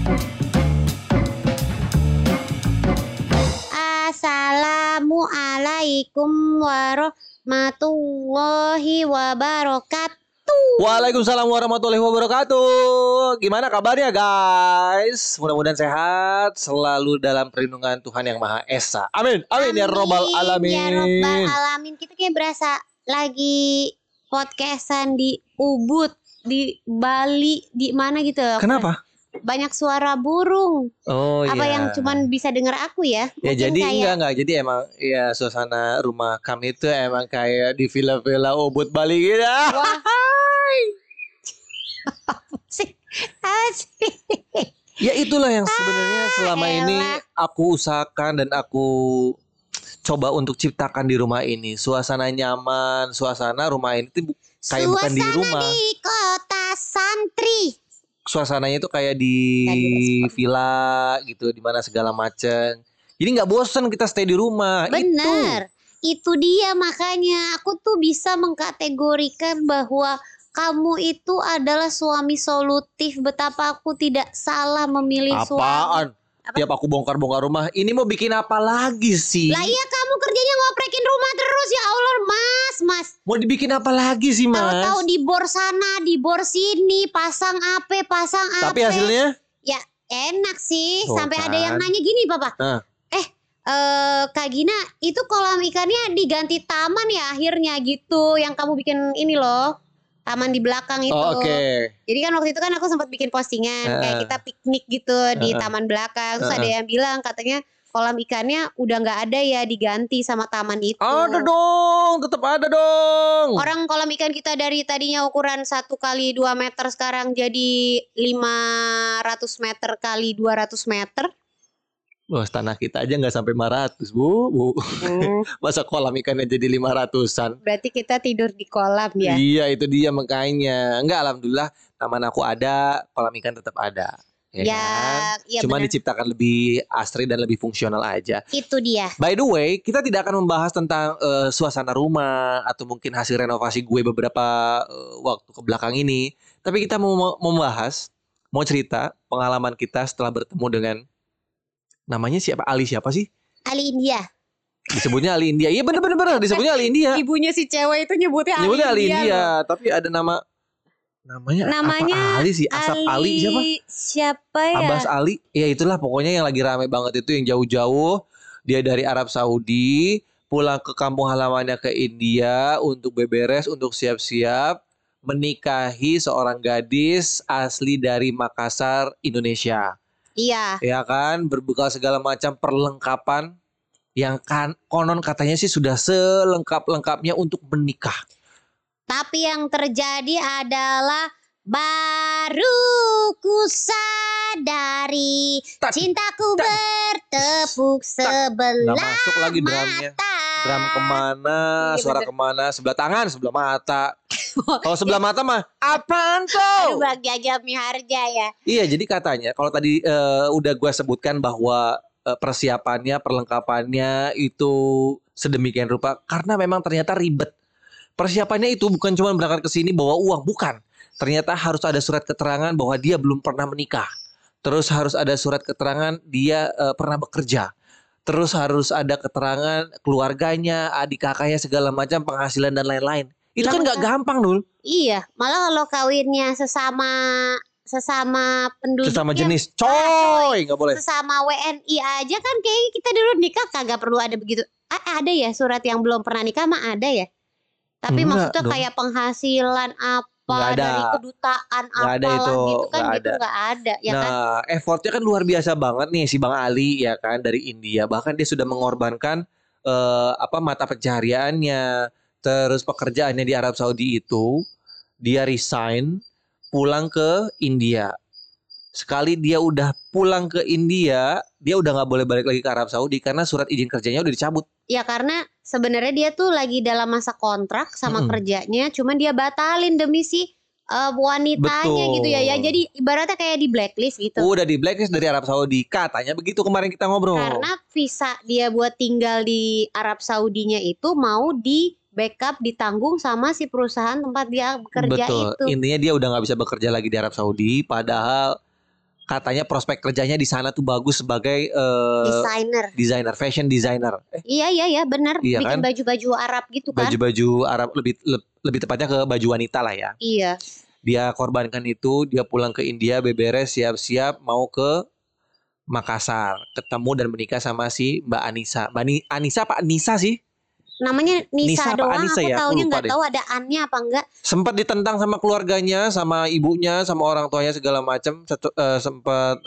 Assalamualaikum warahmatullahi wabarakatuh. Waalaikumsalam warahmatullahi wabarakatuh. Gimana kabarnya guys? Mudah-mudahan sehat, selalu dalam perlindungan Tuhan Yang Maha Esa. Amin. Amin ya robbal alamin. Ya robbal alamin. Kita kayak berasa lagi podcastan di Ubud, di Bali, di mana gitu. Kenapa? Banyak suara burung. Oh iya. Apa yang cuman bisa dengar aku ya? Ya Mungkin jadi kayak... enggak. Jadi emang ya suasana rumah kami itu emang kayak di villa-villa Ubud Bali gitu. Wah. Asik. Ya itulah yang sebenarnya selama ini aku usahakan dan aku coba untuk ciptakan di rumah ini. Suasana nyaman, suasana rumah ini tuh kayak bukan di rumah. Suasana di kota santri. Suasananya itu kayak di villa gitu, di mana segala macam. Jadi nggak bosan kita stay di rumah. Bener, itu dia makanya aku tuh bisa mengkategorikan bahwa kamu itu adalah suami solutif. Betapa aku tidak salah memilih suami. Apaan? Tiap aku bongkar-bongkar rumah, ini mau bikin apa lagi sih? Lah iya, kamu kerjanya ngoprekin rumah terus, ya Allah, Mas. Mau dibikin apa lagi sih, Mas? Tahu-tahu di bor sana, di bor sini, pasang apa. Tapi hasilnya? Ya enak sih. Tuh, Sampai kan. ada yang nanya gini, Papa. Kak Gina, itu kolam ikannya diganti taman ya akhirnya gitu. Yang kamu bikin ini loh, taman di belakang itu. Oh, oke. Jadi kan waktu itu kan aku sempat bikin postingan kayak kita piknik gitu di taman belakang. Terus ada yang bilang katanya kolam ikannya udah nggak ada ya, diganti sama taman itu. Ada dong, tetap ada dong. Orang kolam ikan kita dari tadinya ukuran 1 kali 2 meter sekarang jadi 500 meter kali 200 meter. Wah, tanah kita aja nggak sampai 500, Bu. Masa kolam ikannya jadi 500-an? Berarti kita tidur di kolam ya. Iya, itu dia makanya. Enggak, alhamdulillah taman aku ada, kolam ikan tetap ada. Ya kan? Ya Cuma bener. diciptakan lebih asri dan lebih fungsional aja. Itu dia. By the way, kita tidak akan membahas tentang suasana rumah atau mungkin hasil renovasi gue beberapa waktu ke belakang ini. Tapi kita mau membahas, mau cerita pengalaman kita setelah bertemu dengan namanya siapa? Ali siapa sih? Ali India. Disebutnya Ali India. Iya bener disebutnya Ali India. Ibunya si cewek itu nyebutnya Ali India. Tapi ada namanya apa Ali sih? Asap Ali siapa? Siapa ya? Abbas Ali. Ya itulah pokoknya yang lagi rame banget itu, yang jauh-jauh. Dia dari Arab Saudi pulang ke kampung halamannya ke India untuk beberes, untuk siap-siap menikahi seorang gadis asli dari Makassar, Indonesia. Iya. Ya kan, berbekal segala macam perlengkapan yang kan konon katanya sih sudah selengkap-lengkapnya untuk menikah. Tapi yang terjadi adalah baru ku sadari cintaku bertepuk sebelah Nggak masuk lagi drumnya. Drum kemana, suara kemana, sebelah tangan, sebelah mata. Kalau sebelah mata mah apaan tuh? Aduh, Bang Jajab Miharja ya. Iya, jadi katanya kalau tadi udah gue sebutkan bahwa persiapannya, perlengkapannya itu sedemikian rupa karena memang ternyata ribet. Persiapannya itu bukan cuma berangkat ke sini bawa uang, bukan. Ternyata harus ada surat keterangan bahwa dia belum pernah menikah. Terus harus ada surat keterangan dia pernah bekerja. Terus harus ada keterangan keluarganya, adik kakaknya, segala macam, penghasilan dan lain-lain. Itu kan nggak gampang, Nul. Iya, malah kalau kawinnya sesama penduduk, Sesama jenis, coy, nggak boleh. Sesama WNI aja kan kayaknya kita dulu nikah kagak perlu ada begitu. Ada ya surat yang belum pernah nikah mah ada ya. Tapi Enggak maksudnya dong. kayak penghasilan apa dari kedutaan Nggak ada apalah itu, gitu kan, nggak gitu ada. nggak ada ya kan. Nah, effortnya kan luar biasa banget nih si Bang Ali ya kan, dari India. Bahkan dia sudah mengorbankan mata pencahariannya, terus pekerjaannya di Arab Saudi itu dia resign pulang ke India. Sekali dia udah pulang ke India, dia udah nggak boleh balik lagi ke Arab Saudi karena surat izin kerjanya udah dicabut. Ya karena sebenarnya dia tuh lagi dalam masa kontrak sama kerjanya, cuman dia batalin demi si wanitanya. Betul. Gitu ya. Ya jadi ibaratnya kayak di blacklist gitu. Udah di blacklist dari Arab Saudi, katanya begitu kemarin kita ngobrol. Karena visa dia buat tinggal di Arab Saudinya itu mau di backup, ditanggung sama si perusahaan tempat dia bekerja. Betul. Itu. Intinya dia udah nggak bisa bekerja lagi di Arab Saudi, padahal katanya prospek kerjanya di sana tuh bagus sebagai desainer, fashion designer. Iya benar. Iya Bikin kan? baju-baju Arab gitu kan. Baju-baju Arab lebih tepatnya ke baju wanita lah ya. Iya. Dia korbankan itu, dia pulang ke India, beberes, siap-siap mau ke Makassar, ketemu dan menikah sama si Mbak Anissa. Anissa apa Anissa sih? Namanya Nisa doang, Anissa aku ya? Aku taunya lupa nggak deh. tahu ada annya apa enggak. Sempat ditentang sama keluarganya, sama ibunya, sama orang tuanya segala macam. Sempat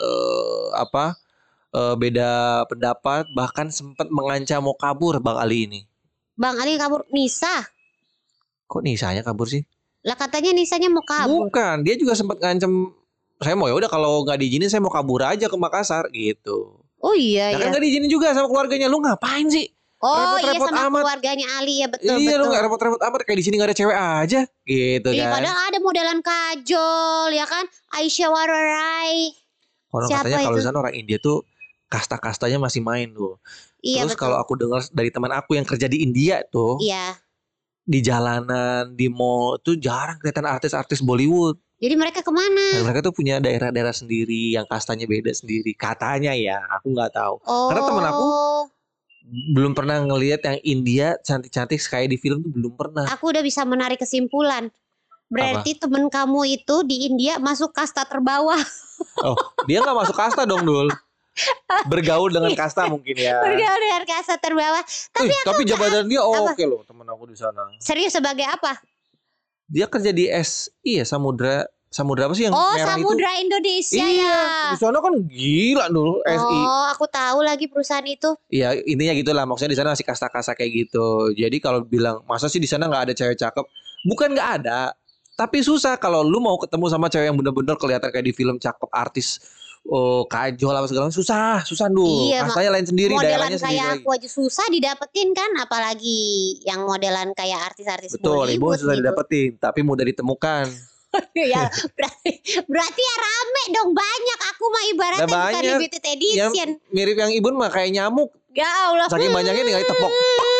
beda pendapat, bahkan sempat mengancam mau kabur Bang Ali ini. Bang Ali kabur. Nisa? Kok Nisanya kabur sih? Lah katanya Nisanya mau kabur. Bukan, dia juga sempat ngancam, saya mau ya udah kalau nggak diizinin saya mau kabur aja ke Makassar gitu. Oh iya Nah, ya. kan nggak diizinin juga sama keluarganya. Lu ngapain sih? Oh iya repot-repot sama amat. keluarganya Ali ya, betul Iya, lu betul. nggak repot-repot amat, kayak di sini nggak ada cewek aja gitu Iya, kan. padahal ada modelan kajol ya kan, Aisyah Wararai. Orang Siapa katanya kalau itu? di sana orang India tuh kasta-kastanya masih main tuh. Iya Terus betul. kalau aku dengar dari teman aku yang kerja di India tuh, Iya. di jalanan, di mall tuh jarang kelihatan artis-artis Bollywood. Jadi mereka kemana? Dan mereka tuh punya daerah-daerah sendiri yang kastanya beda sendiri. Katanya ya, aku nggak tahu. Oh. Karena teman aku belum pernah ngelihat yang India cantik-cantik kayak di film tuh belum pernah. Aku udah bisa menarik kesimpulan. Berarti temen kamu itu di India masuk kasta terbawah. Oh, dia nggak masuk kasta dong, Dul. Bergaul dengan kasta mungkin ya. Bergaul dengan kasta terbawah. Tapi jabatan dia apa? oke loh, temen aku di sana. Serius sebagai apa? Dia kerja di SI ya, Samudra apa sih yang Oh, merah Samudra Indonesia iya, ya. di sana kan gila dulu SI. Oh, aku tahu lagi perusahaan itu. Iya, intinya gitulah. Maksudnya di sana masih kasta-kasta kayak gitu. Jadi kalau bilang masa sih di sana nggak ada cewek cakep? Bukan nggak ada, tapi susah kalau lu mau ketemu sama cewek yang bener-bener kelihatan kayak di film cakep, artis, kajol apa segala macam, susah dulu. Iya, Kastanya lain sendiri, Modelan daerahnya sendiri kayak lagi. aku aja susah didapetin kan, apalagi yang modelan kayak artis-artis Betul, ibu Bollywood susah gitu. didapetin, tapi mudah ditemukan. Ya, berarti ya rame dong, banyak. Aku mah ibaratnya Nah, bukan banyak. limited edition. Yang mirip yang Ibun mah kayak nyamuk. Ya Allah. Saking banyaknya tinggal ditepok.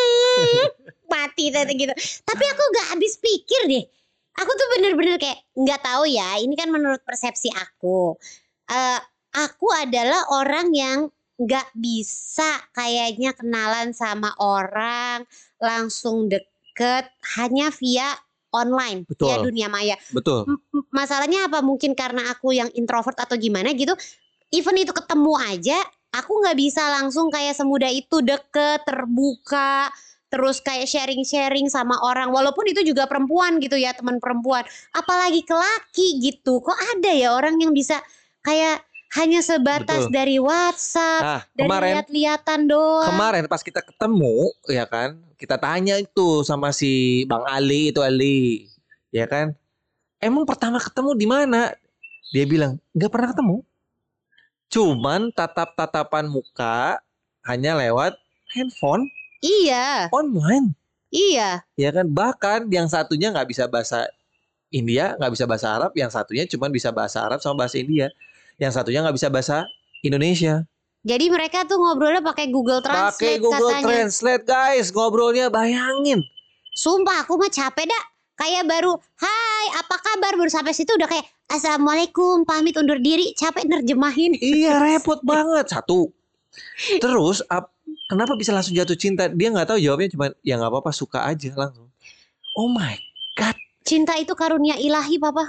Mati tadi gitu. Tapi aku gak habis pikir deh. Aku tuh bener-bener kayak nggak tahu ya. Ini kan menurut persepsi aku. Aku adalah orang yang nggak bisa kayaknya kenalan sama orang langsung deket hanya via online, Betul. via dunia maya. Betul. Masalahnya apa? Mungkin karena aku yang introvert atau gimana gitu. Even itu ketemu aja, aku nggak bisa langsung kayak semudah itu deket, terbuka, terus kayak sharing-sharing sama orang. Walaupun itu juga perempuan gitu ya, teman perempuan. Apalagi ke laki gitu. Kok ada ya orang yang bisa kayak hanya sebatas Betul. dari WhatsApp, Nah, dari kemarin lihat-lihatan doang. Kemarin pas kita ketemu, ya kan, kita tanya itu sama si Bang Ali itu Ali, ya kan, emang pertama ketemu di mana? Dia bilang nggak pernah ketemu, cuman tatap-tatapan muka hanya lewat handphone Iya, online, iya. ya kan. Bahkan yang satunya nggak bisa bahasa India, nggak bisa bahasa Arab, yang satunya cuma bisa bahasa Arab sama bahasa India, yang satunya nggak bisa bahasa Indonesia. Jadi mereka tuh ngobrolnya pakai Google Translate Pakai Google katanya. Translate guys, ngobrolnya bayangin. Sumpah aku mah capek dah. Kayak baru, hai apa kabar, baru sampai situ udah kayak assalamualaikum, pamit undur diri, capek nerjemahin. Iya repot banget. Satu. Terus kenapa bisa langsung jatuh cinta? Dia nggak tahu jawabnya, cuma ya nggak apa-apa, suka aja langsung. Oh my god. Cinta itu karunia ilahi, Papa.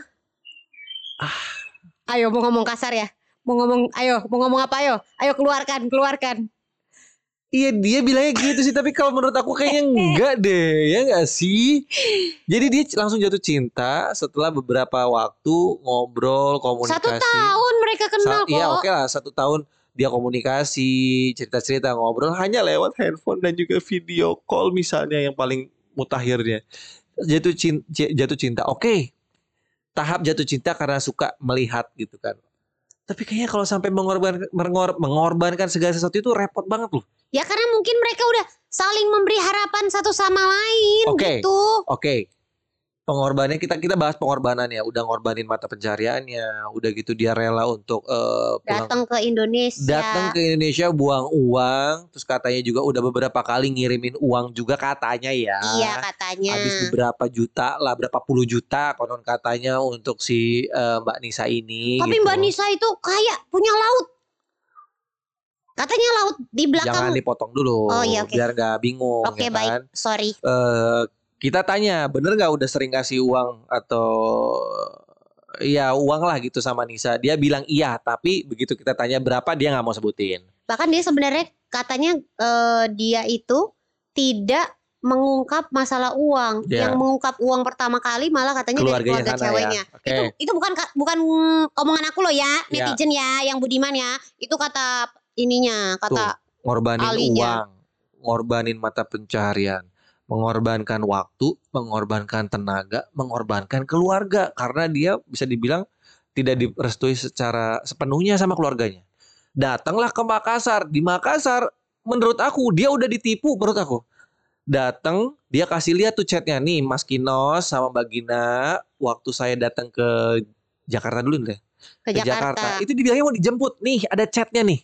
Ayo mau ngomong kasar ya. Mau ngomong apa ayo? Ayo keluarkan. Iya dia bilangnya gitu sih, tapi kalau menurut aku kayaknya enggak deh, ya enggak sih? Jadi dia langsung jatuh cinta setelah beberapa waktu ngobrol, komunikasi. 1 tahun mereka kenal kok. Iya oke lah, 1 tahun dia komunikasi, cerita-cerita, ngobrol hanya lewat handphone dan juga video call misalnya yang paling mutakhirnya. Jatuh cinta, oke. Tahap jatuh cinta karena suka melihat gitu kan. Tapi kayaknya kalau sampai mengorbankan segala sesuatu itu repot banget loh. Ya karena mungkin mereka udah saling memberi harapan satu sama lain Oke. gitu. Oke. Pengorbanannya kita bahas pengorbanannya. Udah ngorbanin mata pencariannya, udah gitu dia rela untuk pulang Datang ke Indonesia. datang ke Indonesia buang uang, terus katanya juga udah beberapa kali ngirimin uang juga katanya ya. Iya katanya. Habis beberapa juta lah, berapa puluh juta konon katanya untuk si Mbak Nisa ini. Tapi gitu. Mbak Nisa itu kayak punya laut. Katanya laut di belakang. Jangan dipotong dulu, Oh, iya, oke. biar gak bingung. Oke, ya baik, kan? sorry. Kita tanya, bener gak udah sering kasih uang atau ya uang lah gitu sama Nisa. Dia bilang iya, tapi begitu kita tanya berapa dia nggak mau sebutin. Bahkan dia sebenarnya katanya dia itu tidak mengungkap masalah uang. Ya. Yang mengungkap uang pertama kali malah katanya dari Keluarganya keluarga sana ceweknya. ya. Oke. Itu bukan omongan aku loh ya, Ya. netizen ya, yang budiman ya. Itu kata ininya, kata Ngorbanin alinya. uang, ngorbanin mata pencarian, mengorbankan waktu, mengorbankan tenaga, mengorbankan keluarga. Karena dia bisa dibilang tidak direstui secara sepenuhnya sama keluarganya. Datanglah ke Makassar. Di Makassar menurut aku dia udah ditipu menurut aku. Datang, dia kasih lihat tuh chatnya nih, Mas Kinos sama Mbak Gina. Waktu saya datang ke Jakarta dulu deh. Ke Jakarta. Itu dibilangnya mau dijemput. Nih ada chatnya nih.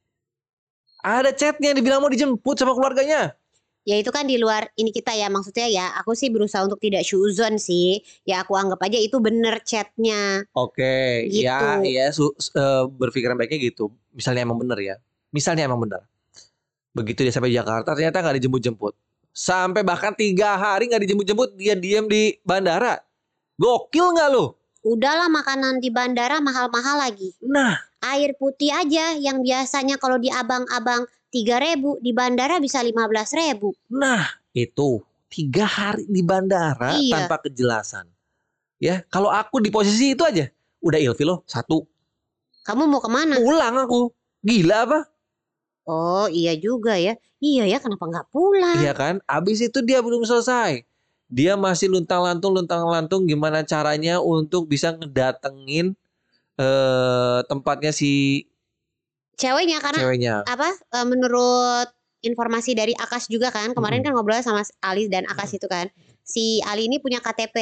Ada chatnya dibilang mau dijemput sama keluarganya. Ya itu kan di luar ini kita ya, maksudnya ya aku sih berusaha untuk tidak syuzon sih. Ya aku anggap aja itu bener chatnya. Oke, Gitu. ya berpikiran baiknya gitu. Misalnya emang bener ya. Misalnya emang bener. Begitu dia sampai Jakarta ternyata nggak dijemput-jemput. Sampai bahkan 3 hari nggak dijemput-jemput, dia diam di bandara. Gokil nggak lo? Udahlah makanan di bandara mahal-mahal lagi. Nah, Air putih aja yang biasanya kalau di abang-abang 3.000 di bandara bisa 15.000. nah itu 3 hari di bandara Iya. tanpa kejelasan. Ya, kalau aku di posisi itu aja, udah ilfil loh. 1, Kamu mau kemana? pulang aku. Gila apa? Oh iya juga ya. Iya ya, kenapa nggak pulang? Iya kan? Abis itu dia belum selesai. Dia masih luntang-lantung gimana caranya untuk bisa ngedatengin tempatnya si Ceweknya karena ceweknya. apa? Menurut informasi dari Akas juga kan, kemarin kan ngobrol sama Ali dan Akas itu kan. Si Ali ini punya KTP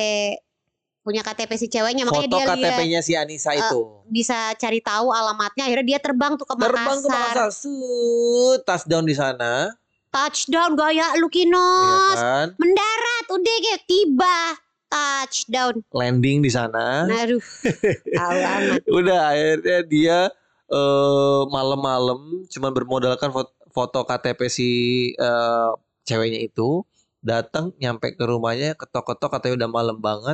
si ceweknya, makanya Foto dia lihat KTP-nya si Anissa itu. bisa cari tahu alamatnya. Akhirnya dia terbang tuh ke Terbang ke Makassar. Makassar, touchdown di sana, Touchdown gaya lu ya Kinos. kan? Mendarat udah kayak tiba. Touchdown. Landing di sana. Aduh. Tahu amat. Udah akhirnya dia malam-malam cuman bermodalkan foto KTP si ceweknya itu, datang nyampe ke rumahnya, ketok-ketok katanya udah malam banget,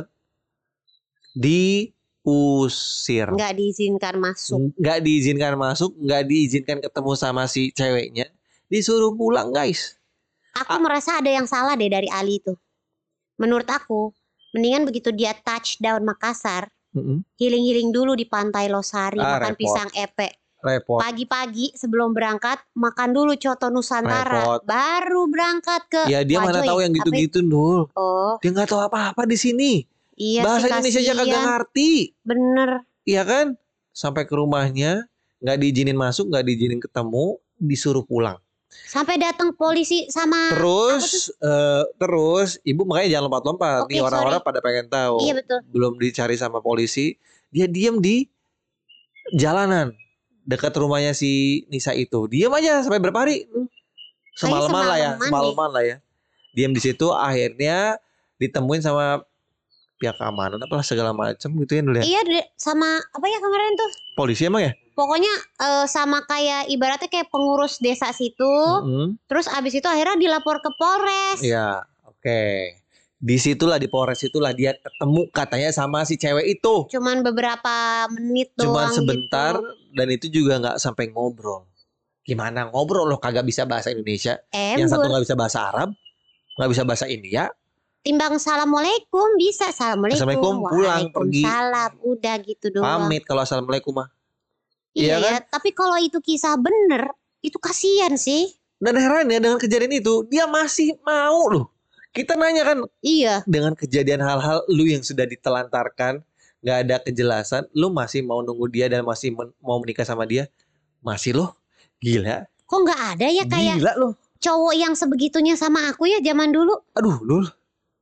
diusir. Nggak diizinkan masuk. Nggak diizinkan masuk, nggak diizinkan ketemu sama si ceweknya, disuruh pulang guys. Aku merasa ada yang salah deh dari Ali itu. Menurut aku, mendingan begitu dia touchdown Makassar, healing-healing dulu di Pantai Losari, makan repot. pisang epe. Repot. Pagi-pagi sebelum berangkat makan dulu coto Nusantara, Repot. baru berangkat ke Ya dia mana Wajoy. tahu yang Apa- gitu-gitu Nul. Oh, Dia nggak tahu apa-apa di sini. iya Bahasa sih, Indonesia aja kagak kasihan. ngerti. Bener. Iya kan? Sampai ke rumahnya nggak diizinin masuk, nggak diizinin ketemu, disuruh pulang. Sampai datang polisi sama Terus ibu makanya jangan lompat-lompat. Oke, Nih orang-orang sorry. pada pengen tahu. Iya betul. Belum dicari sama polisi, dia diem di jalanan dekat rumahnya si Nisa itu. Diem aja sampai berapa hari? Semalaman lah ya, semalaman lah ya. Diem di situ, akhirnya ditemuin sama pihak keamanan apalah segala macam gitu ya dulu ya. Iya sama apa ya kemarin tuh? Polisi emang ya? Pokoknya sama kayak ibaratnya kayak pengurus desa situ. Terus abis itu akhirnya dilapor ke Polres. Iya, oke. Disitulah di Polres itulah dia ketemu katanya sama si cewek itu. Cuman beberapa menit doang. Cuman sebentar gitu. dan itu juga nggak sampai ngobrol. Gimana ngobrol loh, kagak bisa bahasa Indonesia. Yang satu nggak bisa bahasa Arab, nggak bisa bahasa India. Timbang assalamualaikum bisa, assalamualaikum, pulang pergi. Waalaikumsalam, udah gitu doang. Pamit kalau assalamualaikum mah. Iya Iya kan? ya, tapi kalau itu kisah bener, itu kasihan sih. Dan herannya dengan kejadian itu dia masih mau loh. Kita nanya kan, Iya. dengan kejadian hal-hal lu yang sudah ditelantarkan, nggak ada kejelasan, lu masih mau nunggu dia dan masih mau menikah sama dia, masih loh, gila. Kok nggak ada ya kayak Gila loh. cowok yang sebegitunya sama aku ya zaman dulu? Aduh, Lul.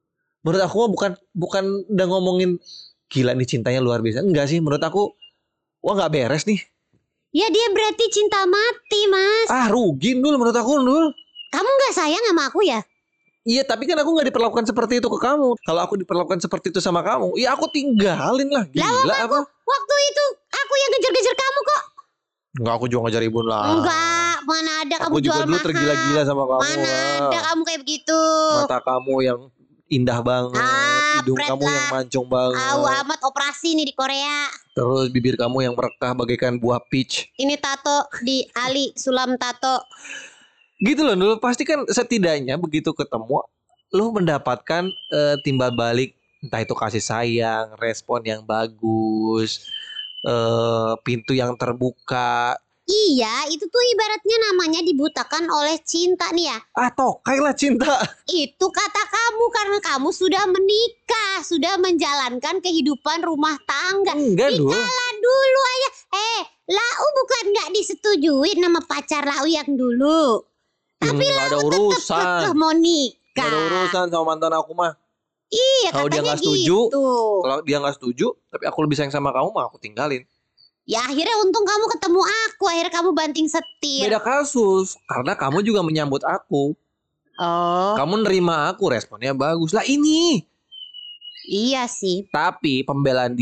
menurut aku mah bukan udah ngomongin gila nih cintanya luar biasa. Enggak sih, menurut aku wah nggak beres nih. Ya dia berarti cinta mati, Mas. Ah rugi Nul menurut aku Nul. Kamu gak sayang sama aku ya? Iya tapi kan aku gak diperlakukan seperti itu ke kamu. Kalau aku diperlakukan seperti itu sama kamu, ya aku tinggalin lah. Gila apa? Waktu itu aku yang ngejar-ngejar kamu kok. Enggak, aku juga ngejar Ibu lah. Enggak, mana ada kamu Aku juga jual dulu mahal. tergila-gila sama kamu. Mana ada kamu kayak begitu. Mata kamu yang indah banget, hidung pret kamu lah. yang mancung banget. Amat operasi nih di Korea. Terus bibir kamu yang merekah bagaikan buah peach. Ini tato di Ali Sulam tato. Gitu loh Nul, pasti kan setidaknya begitu ketemu lu mendapatkan timbal balik, entah itu kasih sayang, respon yang bagus, pintu yang terbuka. Iya, itu tuh ibaratnya namanya dibutakan oleh cinta nih ya. Tokailah cinta. Itu kata kamu karena kamu sudah menikah, sudah menjalankan kehidupan rumah tangga. Enggak Nul. Dikala dulu ayah, Lau bukan nggak disetujui nama pacar Lau yang dulu. Tapi nggak ada Lau urusan. tetap mau nikah. Gak ada urusan sama mantan aku mah. Iya, Kalau dia katanya nggak setuju, gitu. kalau dia nggak setuju, tapi aku lebih sayang sama kamu mah aku tinggalin. Ya akhirnya untung kamu ketemu aku, akhirnya kamu banting setir. Beda kasus, karena kamu juga menyambut aku. Oh, Kamu nerima aku, responnya bagus. Lah ini. iya sih. Tapi pembelaan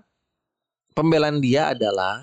dia adalah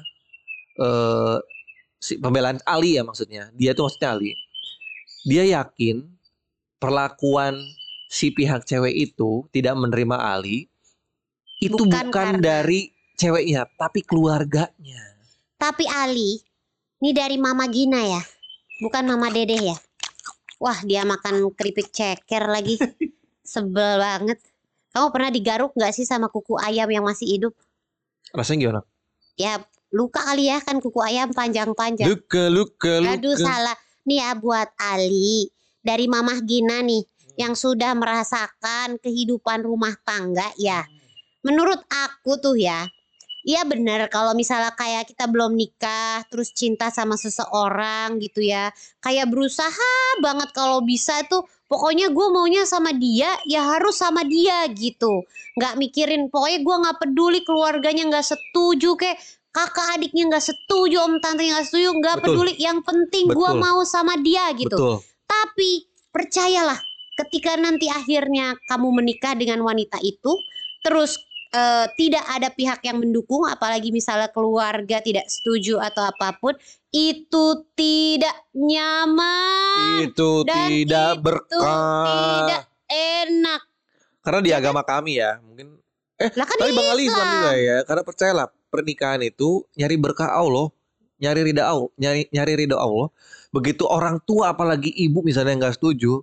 pembelaan Ali ya maksudnya. Dia tuh maksudnya Ali. Dia yakin perlakuan si pihak cewek itu tidak menerima Ali itu bukan karena- dari ceweknya, tapi keluarganya. Tapi Ali, ini dari Mama Gina ya, bukan Mama Dedeh ya. Wah, dia makan keripik ceker lagi. Sebel banget. Kamu pernah digaruk gak sih sama kuku ayam yang masih hidup? Rasanya gimana? Ya, luka kali ya, kan kuku ayam panjang-panjang. Luka. Aduh, salah. Nih ya buat Ali, dari Mama Gina nih, yang sudah merasakan kehidupan rumah tangga ya. Menurut aku tuh ya, iya benar kalau misalnya kayak kita belum nikah terus cinta sama seseorang gitu ya, kayak berusaha banget kalau bisa tuh pokoknya gue maunya sama dia ya harus sama dia gitu, nggak mikirin pokoknya gue nggak peduli keluarganya nggak setuju kayak kakak adiknya nggak setuju, om tante nggak setuju, nggak Betul. peduli, yang penting gue Betul. mau sama dia gitu. Betul. Tapi percayalah, ketika nanti akhirnya kamu menikah dengan wanita itu, terus tidak ada pihak yang mendukung, apalagi misalnya keluarga tidak setuju atau apapun, itu tidak nyaman. Itu Dan tidak itu berkah. tidak enak. Karena di agama kami ya, mungkin Lah kan tapi Bang Ali Islam Islam. juga ya. Karena percayalah, pernikahan itu nyari berkah Allah, nyari ridha Allah. Begitu orang tua apalagi ibu misalnya nggak setuju,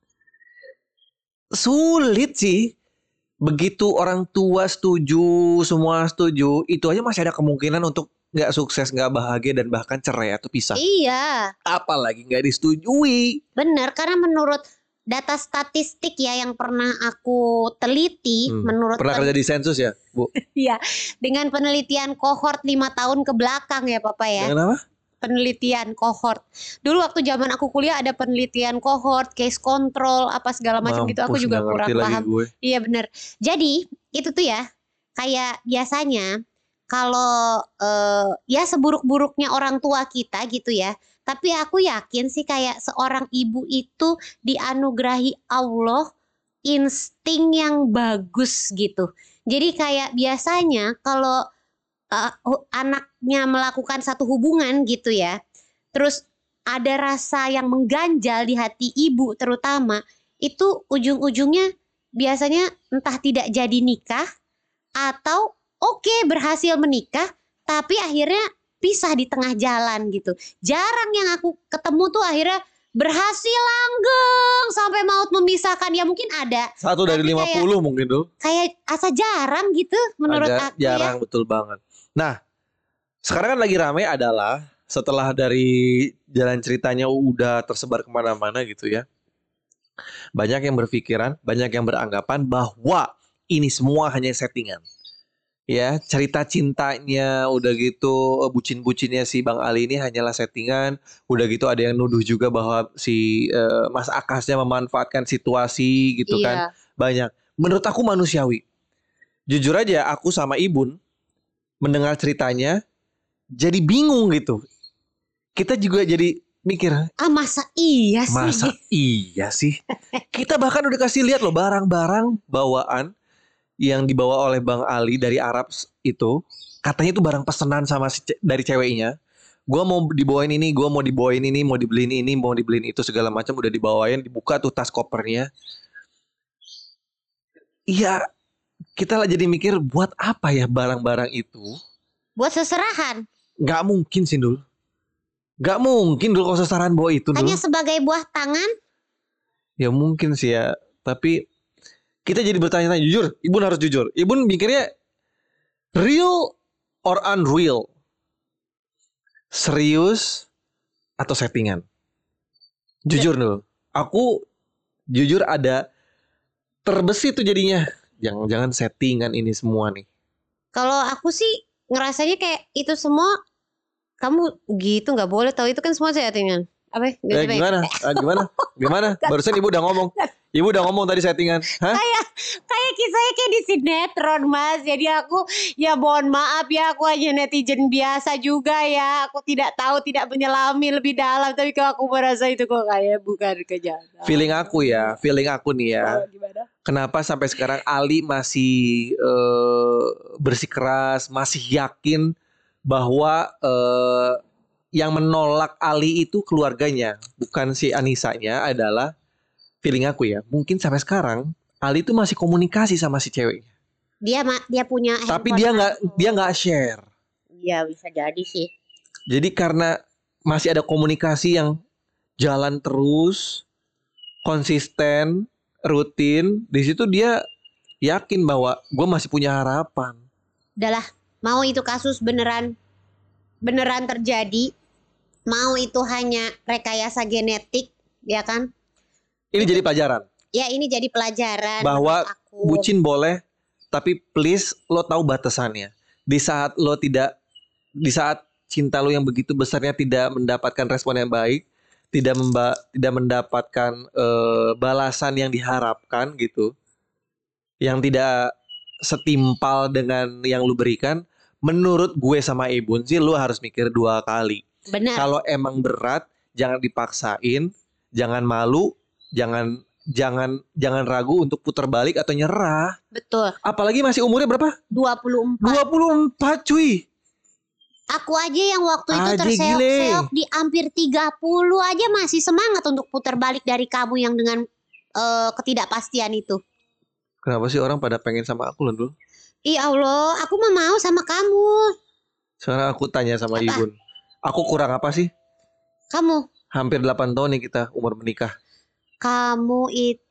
sulit sih. Begitu orang tua setuju, semua setuju, itu aja masih ada kemungkinan untuk nggak sukses, nggak bahagia, dan bahkan cerai atau pisah. Iya, Apalagi nggak disetujui. benar, karena menurut data statistik ya yang pernah aku teliti, menurut Pernah kerja di sensus ya, Bu? Iya, dengan penelitian kohort 5 tahun ke belakang ya Papa ya. Dengan apa? Penelitian kohort. Dulu waktu zaman aku kuliah ada penelitian kohort, case control, apa segala macam gitu. Aku Mampus, juga nggak kurang ngerti lagi paham. gue. Iya benar. Jadi itu tuh ya, kayak biasanya kalau ya seburuk-buruknya orang tua kita gitu ya. Tapi aku yakin sih kayak seorang ibu itu dianugerahi Allah insting yang bagus gitu. Jadi kayak biasanya kalau anaknya melakukan satu hubungan gitu ya, terus ada rasa yang mengganjal di hati ibu terutama, itu ujung-ujungnya biasanya entah tidak jadi nikah atau berhasil menikah tapi akhirnya pisah di tengah jalan gitu. Jarang yang aku ketemu tuh akhirnya berhasil langgeng sampai maut memisahkan, ya mungkin ada. Satu dari Tapi 50 mungkin tuh. Kayak asa jarang gitu menurut Agak aku ya. jarang, betul banget. Nah, sekarang kan lagi rame adalah setelah dari jalan ceritanya udah tersebar kemana-mana gitu ya. Banyak yang berpikiran, banyak yang beranggapan bahwa ini semua hanya settingan. Ya, cerita cintanya udah gitu, bucin-bucinnya si Bang Ali ini hanyalah settingan. Udah gitu ada yang nuduh juga bahwa si Mas Akasnya memanfaatkan situasi gitu kan. Iya. Banyak. menurut aku manusiawi. Jujur aja aku sama Ibun mendengar ceritanya jadi bingung gitu. Kita juga jadi mikir, Masa iya sih? masa iya sih? Kita bahkan udah kasih lihat loh barang-barang bawaan yang dibawa oleh Bang Ali dari Arab itu. Katanya itu barang pesanan sama dari ceweknya. Gua mau dibawain ini, gua mau dibawain ini, mau dibeliin ini, mau dibeliin itu, segala macam udah dibawain, dibuka tuh tas kopernya. Iya, kita lah jadi mikir buat apa ya barang-barang itu? Buat seserahan. Gak mungkin sih Dul. Gak mungkin Dul kalau seserahan bawa itu Dul. Hanya sebagai buah tangan. Ya mungkin sih ya. Tapi kita jadi bertanya-tanya, jujur, Ibun harus jujur. Ibun mikirnya real or unreal? Serius atau settingan? Jujur Dul. Aku jujur ada terbesit tuh jadinya. Jangan-jangan settingan ini semua nih. Kalau aku sih ngerasanya kayak itu semua, kamu gitu nggak boleh tahu itu kan semua settingan. Apa? Gimana? Barusan ibu udah ngomong. Ibu udah ngomong tadi settingan. Hah? Kayak kisahnya kayak di sinetron, Mas. Jadi aku ya mohon maaf ya, aku hanya netizen biasa juga ya. Aku tidak tahu, tidak menyelami lebih dalam, tapi kalau aku merasa itu kok kayak bukan kejahatan. Feeling aku nih ya. Gimana? Kenapa sampai sekarang Ali masih bersikeras, masih yakin bahwa yang menolak Ali itu keluarganya, bukan si Anisanya. Adalah feeling aku ya, mungkin sampai sekarang Ali itu masih komunikasi sama si ceweknya. Dia punya Tapi handphone dia nggak share. Iya, bisa jadi sih. Jadi karena masih ada komunikasi yang jalan terus, konsisten, rutin, di situ dia yakin bahwa gue masih punya harapan. Udahlah, mau itu kasus beneran terjadi, mau itu hanya rekayasa genetik, ya kan? Ini jadi pelajaran. Ya, ini jadi pelajaran Bahwa menurut aku. bucin boleh, tapi please lo tahu batasannya. Di saat cinta lo yang begitu besarnya tidak mendapatkan respon yang baik, tidak mendapatkan balasan yang diharapkan gitu, yang tidak setimpal dengan yang lu berikan, menurut gue sama Ibun sih lu harus mikir 2 kali. Benar. Kalau emang berat, jangan dipaksain, jangan malu, jangan ragu untuk putar balik atau nyerah. Betul. Apalagi masih umurnya berapa? 24. 24 cuy. Aku aja yang waktu itu Aja terseok-seok di hampir 30 aja masih semangat untuk putar balik dari kamu yang dengan ketidakpastian itu. Kenapa sih orang pada pengen sama aku loh? Iya Allah, aku mau sama kamu. Sekarang aku tanya sama Apa? Ibun, aku kurang apa sih? Kamu Hampir 8 tahun nih kita umur menikah. Kamu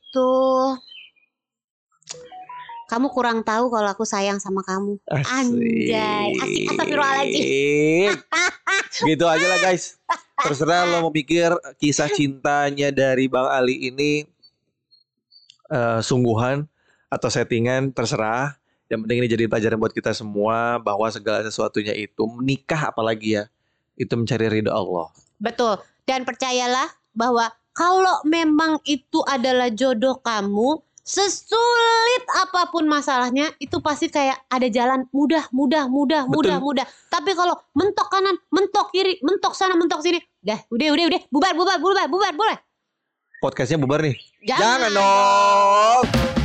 kurang tahu kalau aku sayang sama kamu. Anjay, asik, astagfirullahaladzim. Gitu aja lah guys. Terserah lo mau pikir kisah cintanya dari Bang Ali ini sungguhan atau settingan, terserah. Yang penting ini jadi pelajaran buat kita semua bahwa segala sesuatunya itu, menikah apalagi ya, itu mencari ridho Allah. Betul. Dan percayalah bahwa kalau memang itu adalah jodoh kamu, sesulit apapun masalahnya, itu pasti kayak ada jalan mudah. Tapi kalau mentok kanan, mentok kiri, mentok sana, mentok sini, udah, bubar, boleh. Podcastnya bubar nih. Jangan dong.